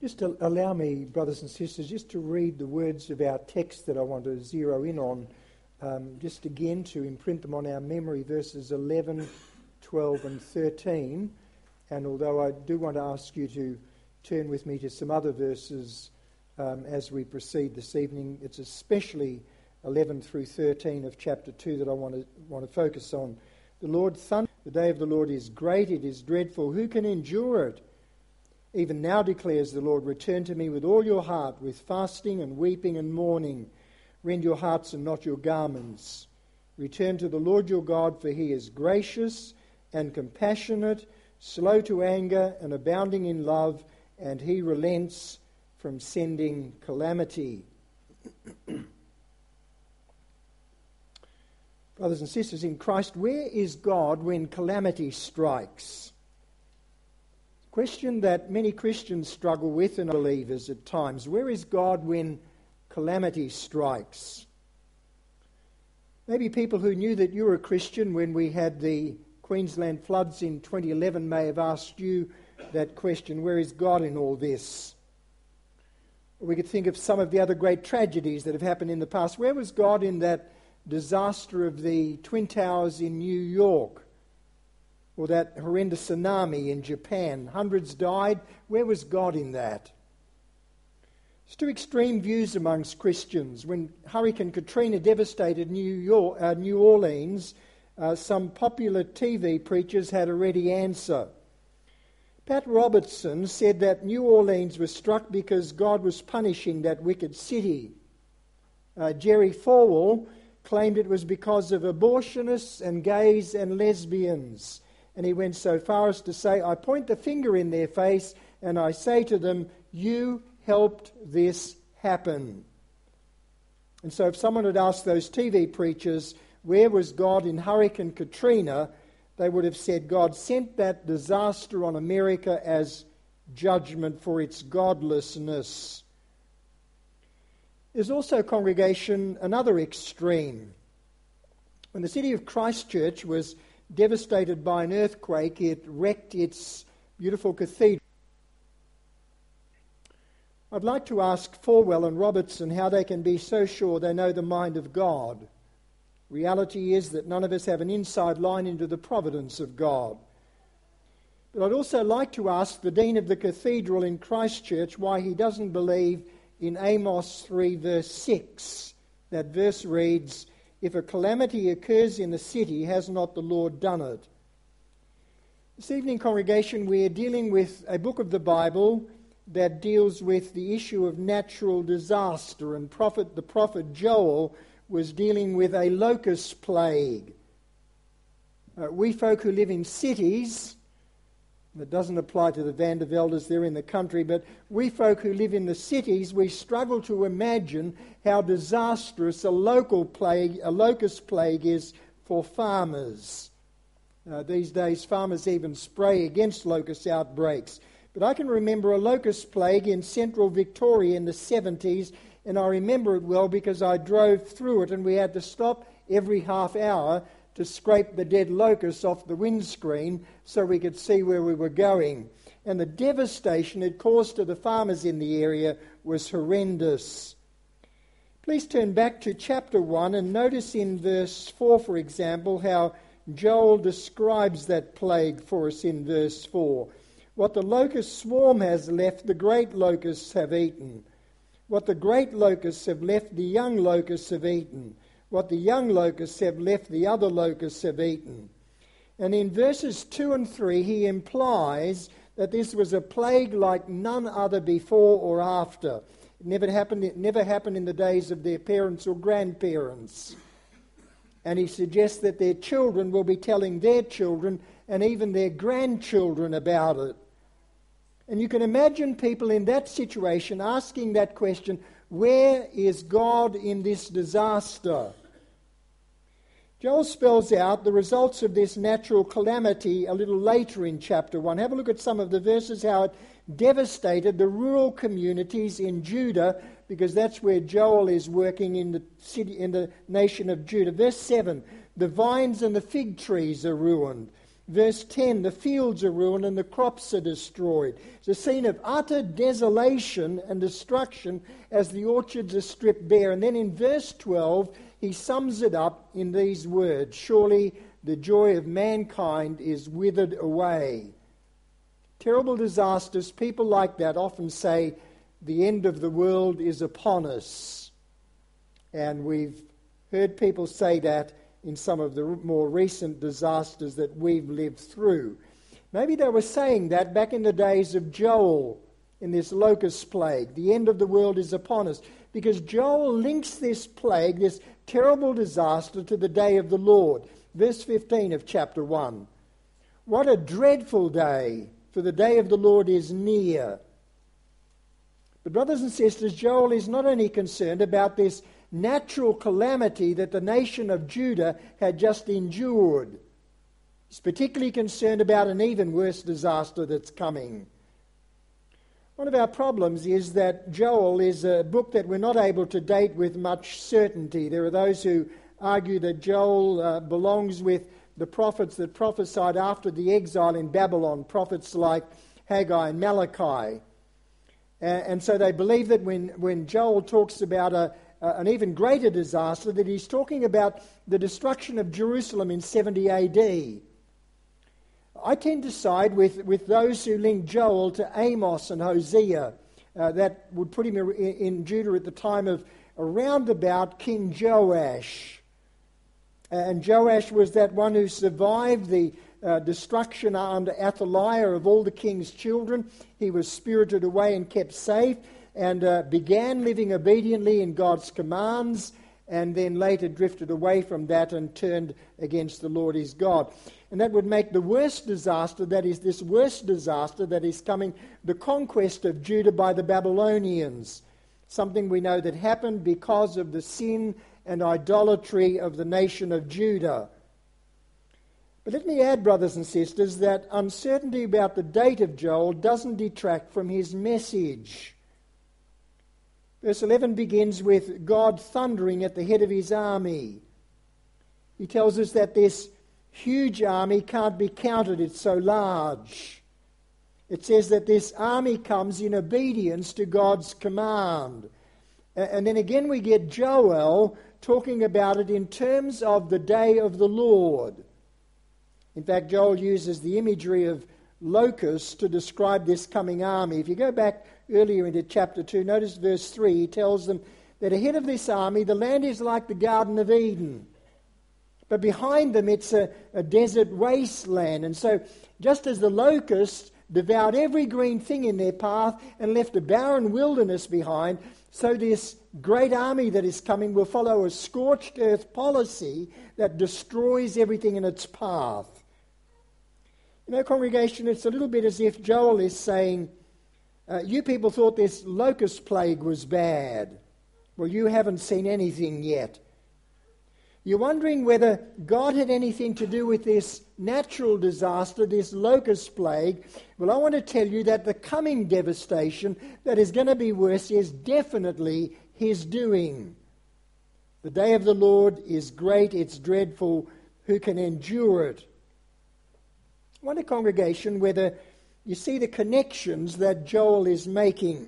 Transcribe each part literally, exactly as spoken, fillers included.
Just to allow me, brothers and sisters, just to read the words of our text that I want to zero in on, um, just again to imprint them on our memory, verses eleven, twelve and thirteen. And although I do want to ask you to turn with me to some other verses um, as we proceed this evening, it's especially eleven through thirteen of chapter two that I want to want to focus on. The Lord thunder, the day of the Lord is great, it is dreadful. Who can endure it? Even now declares the Lord, return to me with all your heart, with fasting and weeping and mourning. Rend your hearts and not your garments. Return to the Lord your God, for he is gracious and compassionate, slow to anger and abounding in love, and he relents from sending calamity. Brothers and sisters in Christ, where is God when calamity strikes? Question that many Christians struggle with and believers at times. Where is God when calamity strikes? Maybe people who knew that you were a Christian when we had the Queensland floods in twenty eleven may have asked you that question, where is God in all this? We could think of some of the other great tragedies that have happened in the past. Where was God in that disaster of the Twin Towers in New York? Or that horrendous tsunami in Japan? Hundreds died. Where was God in that? There's two extreme views amongst Christians. When Hurricane Katrina devastated New York, uh, New Orleans, uh, some popular T V preachers had a ready answer. Pat Robertson said that New Orleans was struck because God was punishing that wicked city. Uh, Jerry Falwell claimed it was because of abortionists and gays and lesbians. And he went so far as to say, I point the finger in their face and I say to them, you helped this happen. And so if someone had asked those T V preachers, where was God in Hurricane Katrina, they would have said God sent that disaster on America as judgment for its godlessness. There's also, congregation, another extreme. When the city of Christchurch was devastated by an earthquake, it wrecked its beautiful cathedral. I'd like to ask Falwell and Robertson how they can be so sure they know the mind of God. Reality is that none of us have an inside line into the providence of God. But I'd also like to ask the Dean of the Cathedral in Christchurch why he doesn't believe in Amos three verse six. That verse reads, if a calamity occurs in the city, has not the Lord done it? This evening, congregation, we are dealing with a book of the Bible that deals with the issue of natural disaster, and prophet, the prophet Joel was dealing with a locust plague. Uh, we folk who live in cities, that doesn't apply to the Vandervelders, they're in the country, but we folk who live in the cities, we struggle to imagine how disastrous a local plague, a locust plague is for farmers. Uh, these days, farmers even spray against locust outbreaks. But I can remember a locust plague in central Victoria in the seventies, and I remember it well because I drove through it and we had to stop every half hour to scrape the dead locusts off the windscreen so we could see where we were going. And the devastation it caused to the farmers in the area was horrendous. Please turn back to chapter one and notice in verse four, for example, how Joel describes that plague for us in verse four. What the locust swarm has left, the great locusts have eaten. What the great locusts have left, the young locusts have eaten. What the young locusts have left, the other locusts have eaten. And in verses two and three, he implies that this was a plague like none other before or after. It never happened, it never happened in the days of their parents or grandparents. And he suggests that their children will be telling their children and even their grandchildren about it. And you can imagine people in that situation asking that question, where is God in this disaster? Joel spells out the results of this natural calamity a little later in chapter one. Have a look at some of the verses, how it devastated the rural communities in Judah, because that's where Joel is working in the city, in the nation of Judah. Verse seven, the vines and the fig trees are ruined. Verse ten, the fields are ruined and the crops are destroyed. It's a scene of utter desolation and destruction as the orchards are stripped bare. And then in verse twelve, he sums it up in these words: surely the joy of mankind is withered away. Terrible disasters, people like that often say, the end of the world is upon us. And we've heard people say that in some of the more recent disasters that we've lived through. Maybe they were saying that back in the days of Joel in this locust plague. The end of the world is upon us. Because Joel links this plague, this terrible disaster, to the day of the Lord. Verse fifteen of chapter one. What a dreadful day, for the day of the Lord is near. But brothers and sisters, Joel is not only concerned about this natural calamity that the nation of Judah had just endured. He's particularly concerned about an even worse disaster that's coming. One of our problems is that Joel is a book that we're not able to date with much certainty. There are those who argue that Joel uh, belongs with the prophets that prophesied after the exile in Babylon, prophets like Haggai and Malachi. Uh, and so they believe that when, when Joel talks about a, uh, an even greater disaster, that he's talking about the destruction of Jerusalem in seventy A D. I tend to side with, with those who link Joel to Amos and Hosea. Uh, that would put him in, in Judah at the time of around about King Joash. And Joash was that one who survived the uh, destruction under Athaliah of all the king's children. He was spirited away and kept safe, and uh, began living obediently in God's commands, and then later drifted away from that and turned against the Lord his God. And that would make the worst disaster, that is this worst disaster that is coming, the conquest of Judah by the Babylonians. Something we know that happened because of the sin and idolatry of the nation of Judah. But let me add, brothers and sisters, that uncertainty about the date of Joel doesn't detract from his message. Verse eleven begins with God thundering at the head of his army. He tells us that this huge army can't be counted, it's so large. It says that this army comes in obedience to God's command. And then again we get Joel talking about it in terms of the day of the Lord. In fact, Joel uses the imagery of locusts to describe this coming army. If you go back earlier into chapter two, notice verse three, he tells them that ahead of this army, the land is like the Garden of Eden. But behind them, it's a, a desert wasteland. And so, just as the locusts devoured every green thing in their path and left a barren wilderness behind, so this great army that is coming will follow a scorched earth policy that destroys everything in its path. You know, congregation, it's a little bit as if Joel is saying, uh, you people thought this locust plague was bad. Well, you haven't seen anything yet. You're wondering whether God had anything to do with this natural disaster, this locust plague. Well, I want to tell you that the coming devastation that is going to be worse is definitely his doing. The day of the Lord is great, it's dreadful. Who can endure it? I wonder, congregation, whether you see the connections that Joel is making.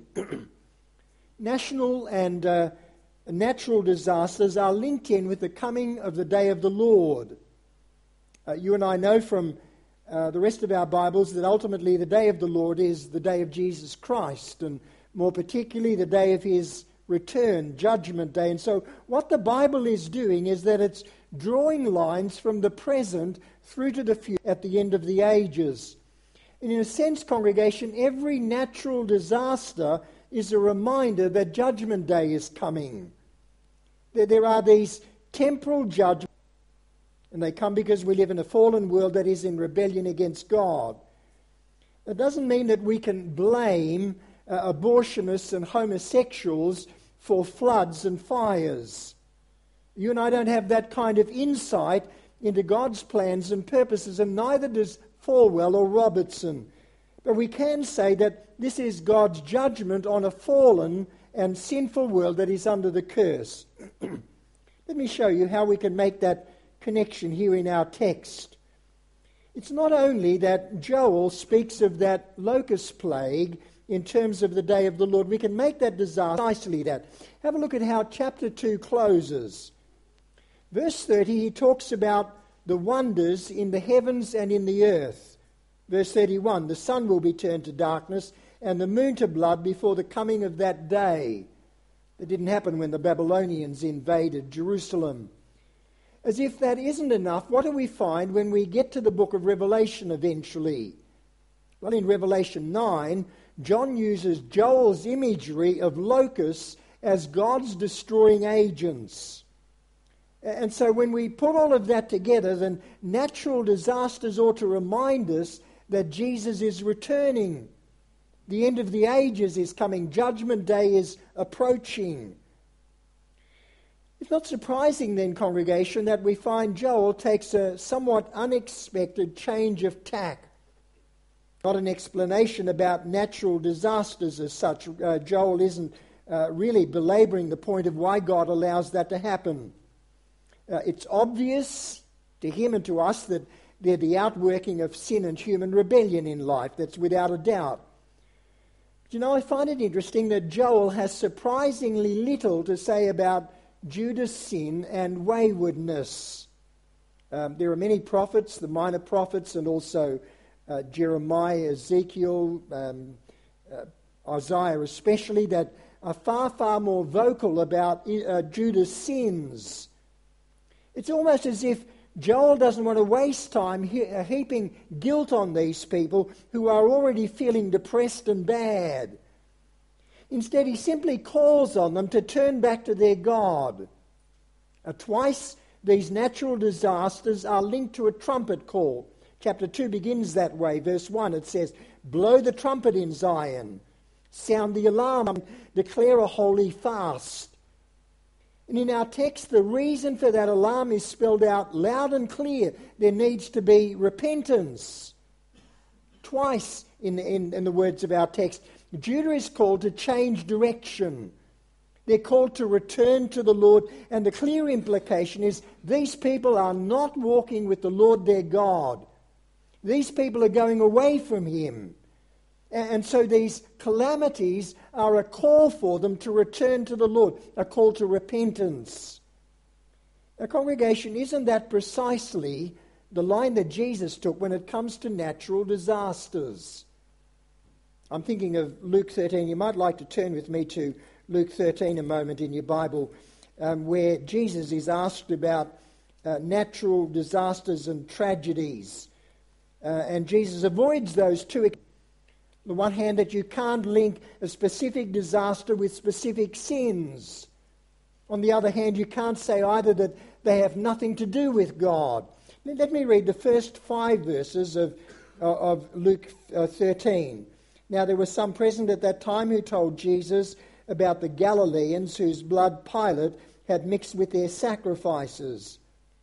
National and uh, natural disasters are linked in with the coming of the day of the Lord. Uh, you and I know from uh, the rest of our Bibles that ultimately the day of the Lord is the day of Jesus Christ, and more particularly the day of his return, Judgment Day. And so what the Bible is doing is that it's drawing lines from the present through to the future at the end of the ages. And in a sense, congregation, every natural disaster is a reminder that Judgment Day is coming. There are these temporal judgments, and they come because we live in a fallen world that is in rebellion against God. That doesn't mean that we can blame uh, abortionists and homosexuals for floods and fires. You and I don't have that kind of insight into God's plans and purposes, and neither does Falwell or Robertson. But we can say that this is God's judgment on a fallen and sinful world that is under the curse. Let me show you how we can make that connection here in our text. It's not only that Joel speaks of that locust plague in terms of the day of the Lord. We can make that disaster precisely that. Have a look at how chapter two closes. Verse thirty, he talks about the wonders in the heavens and in the earth. Verse thirty-one, the sun will be turned to darkness and the moon to blood before the coming of that day. That didn't happen when the Babylonians invaded Jerusalem. As if that isn't enough, what do we find when we get to the book of Revelation eventually? Well, in Revelation nine, John uses Joel's imagery of locusts as God's destroying agents. And so when we put all of that together, then natural disasters ought to remind us that Jesus is returning. The end of the ages is coming. Judgment Day is approaching. It's not surprising then, congregation, that we find Joel takes a somewhat unexpected change of tack. Not an explanation about natural disasters as such. Uh, Joel isn't uh, really belaboring the point of why God allows that to happen. Uh, it's obvious to him and to us that they're the outworking of sin and human rebellion in life. That's without a doubt. But, you know, I find it interesting that Joel has surprisingly little to say about Judah's sin and waywardness. Um, there are many prophets, the minor prophets, and also uh, Jeremiah, Ezekiel, um, uh, Isaiah especially, that are far, far more vocal about uh, Judah's sins. It's almost as if Joel doesn't want to waste time he- heaping guilt on these people who are already feeling depressed and bad. Instead, he simply calls on them to turn back to their God. Uh, twice, these natural disasters are linked to a trumpet call. Chapter two begins that way. Verse one, it says, "Blow the trumpet in Zion, sound the alarm, declare a holy fast." And in our text, the reason for that alarm is spelled out loud and clear. There needs to be repentance. Twice in, in, in the words of our text, Judah is called to change direction. They're called to return to the Lord, and the clear implication is these people are not walking with the Lord their God. These people are going away from him. And so these calamities are a call for them to return to the Lord, a call to repentance. Now, congregation, isn't that precisely the line that Jesus took when it comes to natural disasters? I'm thinking of Luke thirteen. You might like to turn with me to Luke thirteen a moment in your Bible, um, where Jesus is asked about uh, natural disasters and tragedies. Uh, and Jesus avoids those two. On the one hand, that you can't link a specific disaster with specific sins. On the other hand, you can't say either that they have nothing to do with God. Let me read the first five verses of, of Luke thirteen. Now, there were some present at that time who told Jesus about the Galileans whose blood Pilate had mixed with their sacrifices.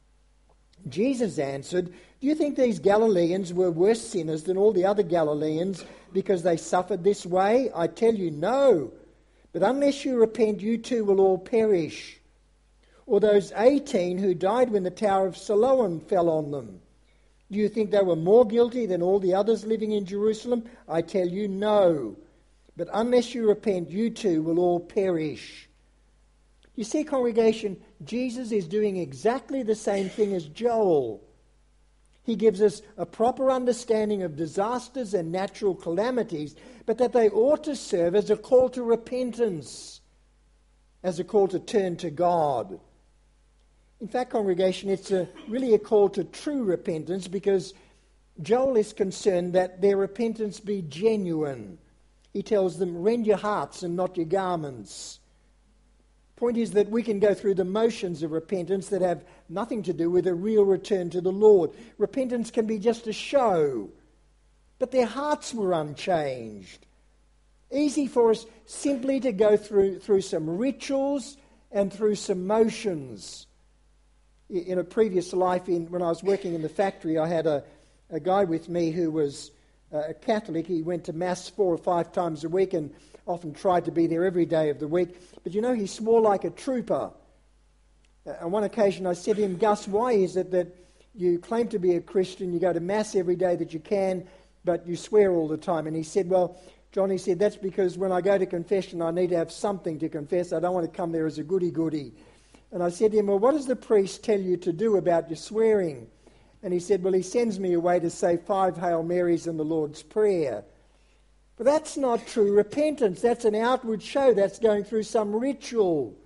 Jesus answered, "Do you think these Galileans were worse sinners than all the other Galileans because they suffered this way? I tell you, no. But unless you repent, you too will all perish. Or those eighteen who died when the Tower of Siloam fell on them. Do you think they were more guilty than all the others living in Jerusalem? I tell you, no. But unless you repent, you too will all perish." You see, congregation, Jesus is doing exactly the same thing as Joel. He gives us a proper understanding of disasters and natural calamities, but that they ought to serve as a call to repentance, as a call to turn to God. In fact, congregation, it's a, really a call to true repentance, because Joel is concerned that their repentance be genuine. He tells them, "Rend your hearts and not your garments." Point is that we can go through the motions of repentance that have nothing to do with a real return to the Lord. Repentance can be just a show, but their hearts were unchanged. Easy for us simply to go through, through some rituals and through some motions. In a previous life, in, when I was working in the factory, I had a, a guy with me who was a Catholic. He went to Mass four or five times a week and often tried to be there every day of the week. But you know, he swore like a trooper. On one occasion I said to him, "Gus, why is it that you claim to be a Christian, you go to Mass every day that you can, but you swear all the time. And he said, well, John, he said, that's because when I go to confession, I need to have something to confess. I don't want to come there as a goody-goody. And I said to him, well, what does the priest tell you to do about your swearing? And he said, well, he sends me away to say five Hail Marys and the Lord's Prayer. But that's not true repentance. That's an outward show. That's going through some ritual.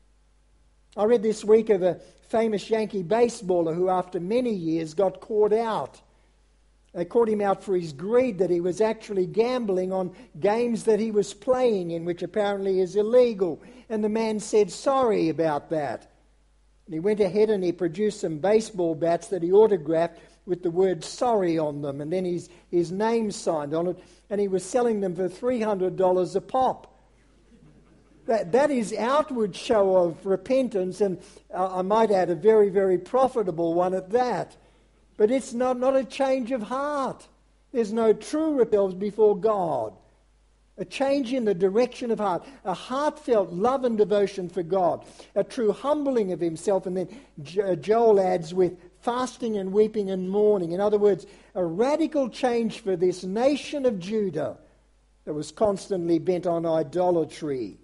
I read this week of a famous Yankee baseballer who after many years got caught out. They caught him out for his greed, that he was actually gambling on games that he was playing in, which apparently is illegal. And the man said sorry about that. And he went ahead and he produced some baseball bats that he autographed with the word sorry on them, and then his, his name signed on it, and he was selling them for three hundred dollars a pop. That, that is outward show of repentance, and uh, I might add a very, very profitable one at that. But it's not, not a change of heart. There's no true repentance before God. A change in the direction of heart. A heartfelt love and devotion for God. A true humbling of himself. And then Joel adds with fasting and weeping and mourning. In other words, a radical change for this nation of Judah that was constantly bent on idolatry.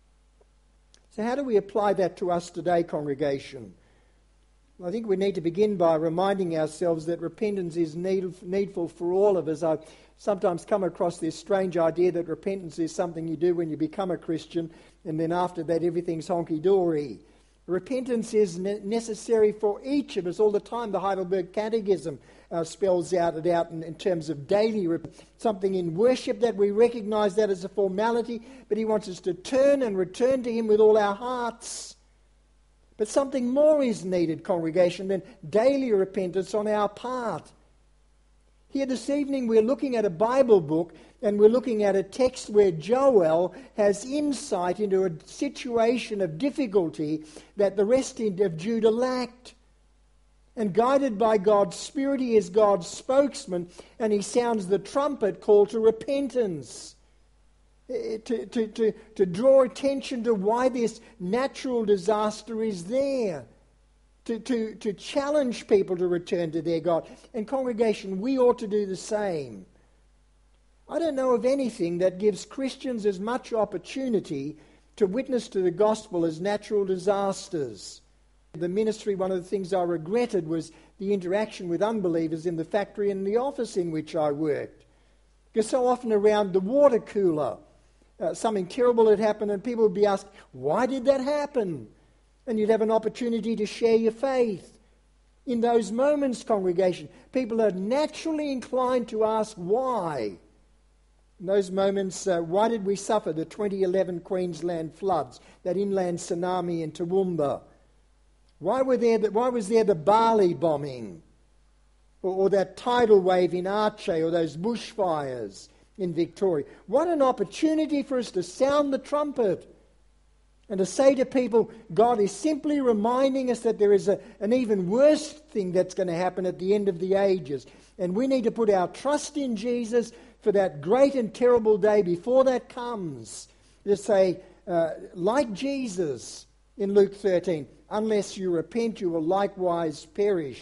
So how do we apply that to us today, congregation? I think we need to begin by reminding ourselves that repentance is need, needful for all of us. I've sometimes come across this strange idea that repentance is something you do when you become a Christian, and then after that everything's honky-dory. Repentance is ne- necessary for each of us all the time. The Heidelberg Catechism uh, spells out it out in, in terms of daily rep- something in worship that we recognize that as a formality, but he wants us to turn and return to him with all our hearts. But something more is needed, congregation, than daily repentance on our part. Here this evening we're looking at a Bible book, and we're looking at a text where Joel has insight into a situation of difficulty that the rest of Judah lacked. And guided by God's Spirit, he is God's spokesman, and he sounds the trumpet call to repentance. To, to, to, to draw attention to why this natural disaster is there. To, to, to challenge people to return to their God. And congregation, we ought to do the same. I don't know of anything that gives Christians as much opportunity to witness to the gospel as natural disasters. The ministry, one of the things I regretted was the interaction with unbelievers in the factory and the office in which I worked. Because so often around the water cooler, Uh, something terrible had happened, and people would be asked, why did that happen? And you'd have an opportunity to share your faith. In those moments, congregation, people are naturally inclined to ask why. In those moments, uh, why did we suffer the twenty eleven Queensland floods, that inland tsunami in Toowoomba? Why were there? The, why was there the Bali bombing? Or, or that tidal wave in Aceh, or those bushfires in Victoria? What an opportunity for us to sound the trumpet and to say to people, God is simply reminding us that there is a, an even worse thing that's going to happen at the end of the ages. And we need to put our trust in Jesus for that great and terrible day before that comes. To say, uh, like Jesus in Luke thirteen, unless you repent, you will likewise perish.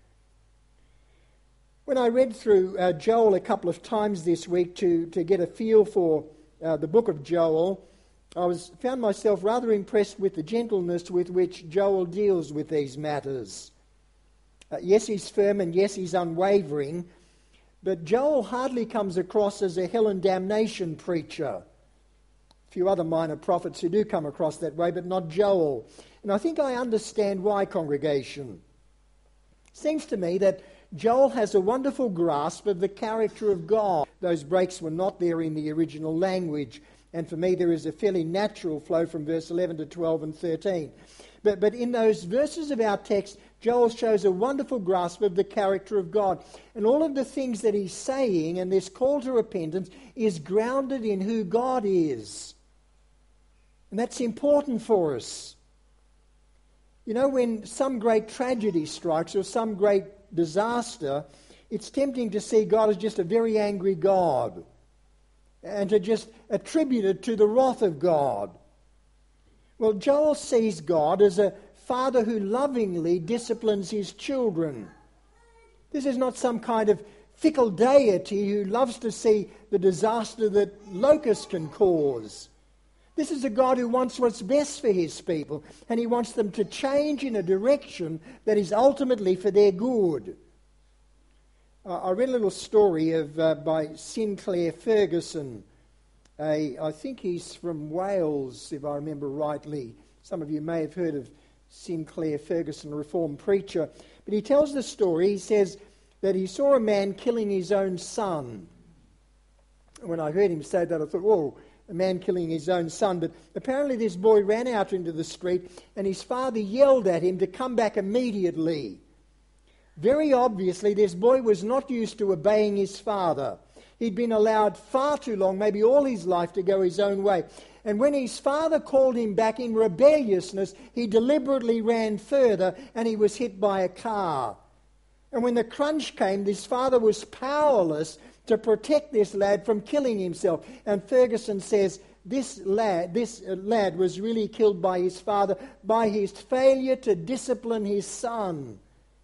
When I read through uh, Joel a couple of times this week to, to get a feel for uh, the book of Joel, I was found myself rather impressed with the gentleness with which Joel deals with these matters. Uh, yes, he's firm, and yes, he's unwavering, but Joel hardly comes across as a hell and damnation preacher. A few other minor prophets who do come across that way, but not Joel. And I think I understand why, congregation. Seems to me that Joel has a wonderful grasp of the character of God. Those breaks were not there in the original language, and for me there is a fairly natural flow from verse eleven to twelve and thirteen. But, but in those verses of our text, Joel shows a wonderful grasp of the character of God. And all of the things that he's saying, and this call to repentance, is grounded in who God is. And that's important for us. You know, when some great tragedy strikes or some great disaster, it's tempting to see God as just a very angry God and to just attribute it to the wrath of God. Well, Joel sees God as a father who lovingly disciplines his children. This is not some kind of fickle deity who loves to see the disaster that locusts can cause. This is a God who wants what's best for his people, and he wants them to change in a direction that is ultimately for their good. Uh, I read a little story of uh, by Sinclair Ferguson. A, I think he's from Wales, if I remember rightly. Some of you may have heard of Sinclair Ferguson, a Reformed preacher. But he tells the story. He says that he saw a man killing his own son. When I heard him say that, I thought, whoa, a man killing his own son. But apparently this boy ran out into the street and his father yelled at him to come back immediately. Very obviously, this boy was not used to obeying his father. He'd been allowed far too long, maybe all his life, to go his own way. And when his father called him back in rebelliousness, he deliberately ran further and he was hit by a car. And when the crunch came, this father was powerless to protect this lad from killing himself. And Ferguson says this lad, this lad was really killed by his father, by his failure to discipline his son.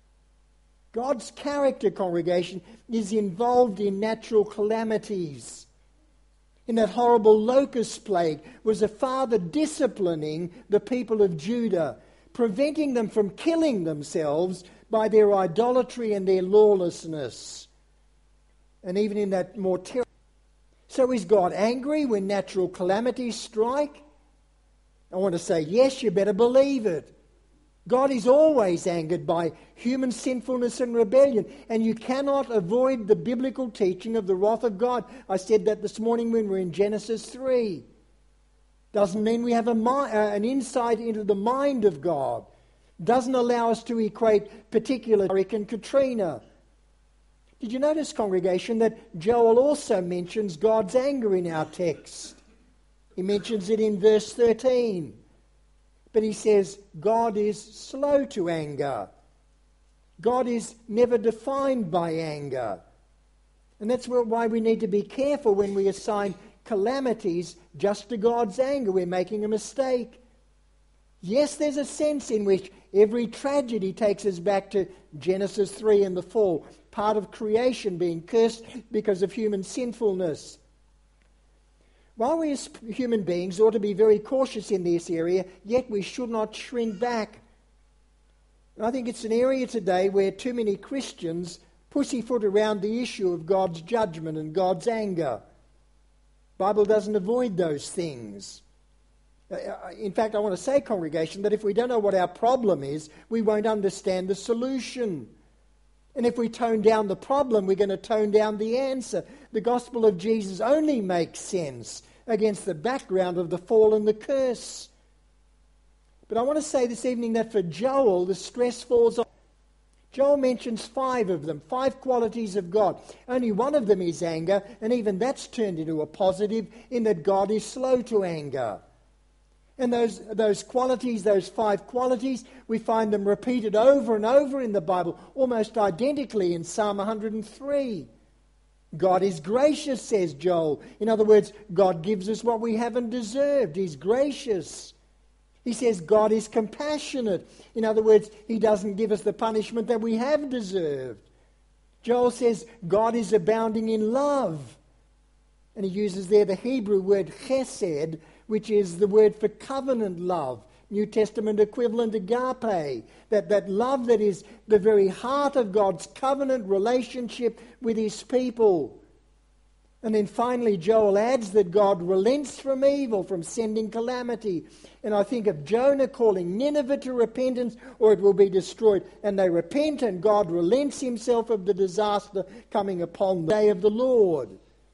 God's character, congregation, is involved in natural calamities. In that horrible locust plague was a father disciplining the people of Judah, preventing them from killing themselves by their idolatry and their lawlessness. And even in that more terrible... So is God angry when natural calamities strike? I want to say, yes, you better believe it. God is always angered by human sinfulness and rebellion, and you cannot avoid the biblical teaching of the wrath of God. I said that this morning when we were in Genesis three. Doesn't mean we have a mi- uh, an insight into the mind of God. Doesn't allow us to equate particular Hurricane Katrina. Did you notice, congregation, that Joel also mentions God's anger in our text? He mentions it in verse thirteen. But he says God is slow to anger. God is never defined by anger. And that's why we need to be careful when we assign calamities just to God's anger. We're making a mistake. Yes, there's a sense in which every tragedy takes us back to Genesis three and the fall, part of creation being cursed because of human sinfulness. While we as human beings ought to be very cautious in this area, yet we should not shrink back. And I think it's an area today where too many Christians pussyfoot around the issue of God's judgment and God's anger. The Bible doesn't avoid those things. In fact, I want to say, congregation, that if we don't know what our problem is, we won't understand the solution. And if we tone down the problem, we're going to tone down the answer. The gospel of Jesus only makes sense against the background of the fall and the curse. But I want to say this evening that for Joel, the stress falls on. Joel mentions five of them, five qualities of God. Only one of them is anger, and even that's turned into a positive in that God is slow to anger. And those, those qualities, those five qualities, we find them repeated over and over in the Bible, almost identically in Psalm one hundred three. God is gracious, says Joel. In other words, God gives us what we haven't deserved. He's gracious. He says God is compassionate. In other words, he doesn't give us the punishment that we have deserved. Joel says God is abounding in love. And he uses there the Hebrew word chesed, which is the word for covenant love. New Testament equivalent agape. That, that love that is the very heart of God's covenant relationship with his people. And then finally, Joel adds that God relents from evil, from sending calamity. And I think of Jonah calling Nineveh to repentance, or it will be destroyed. And they repent, and God relents himself of the disaster coming upon the day of the Lord.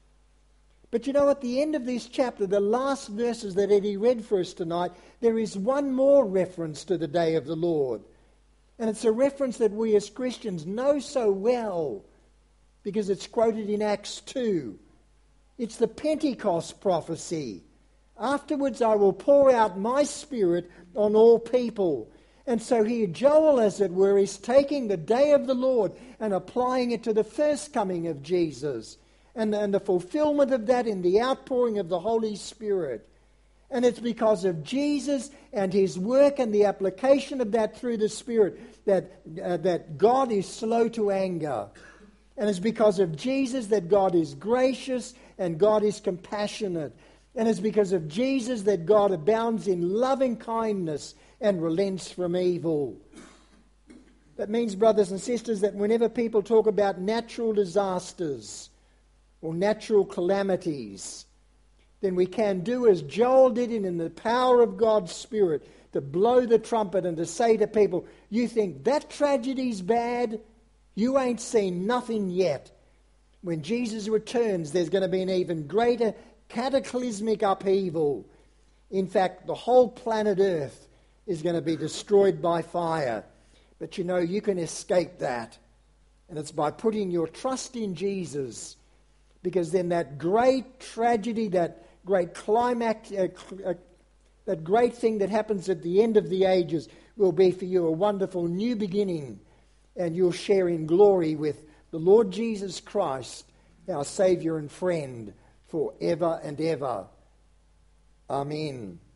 But you know, at the end of this chapter, the last verses that Eddie read for us tonight, there is one more reference to the day of the Lord. And it's a reference that we as Christians know so well, because it's quoted in Acts two. It's the Pentecost prophecy. Afterwards I will pour out my Spirit on all people. And so here Joel, as it were, is taking the day of the Lord and applying it to the first coming of Jesus. And, and the fulfillment of that in the outpouring of the Holy Spirit. And it's because of Jesus and his work and the application of that through the Spirit that, uh, that God is slow to anger. And it's because of Jesus that God is gracious and God is compassionate. And it's because of Jesus that God abounds in loving kindness and relents from evil. That means, brothers and sisters, that whenever people talk about natural disasters or natural calamities, then we can do as Joel did in the power of God's Spirit, to blow the trumpet and to say to people, you think that tragedy's bad? You ain't seen nothing yet. When Jesus returns, there's going to be an even greater cataclysmic upheaval. In fact, the whole planet Earth is going to be destroyed by fire. But you know, you can escape that. And it's by putting your trust in Jesus. Because then that great tragedy, that great climax, uh, uh, that great thing that happens at the end of the ages will be for you a wonderful new beginning. And you'll share in glory with the Lord Jesus Christ, our Saviour and friend, forever and ever. Amen.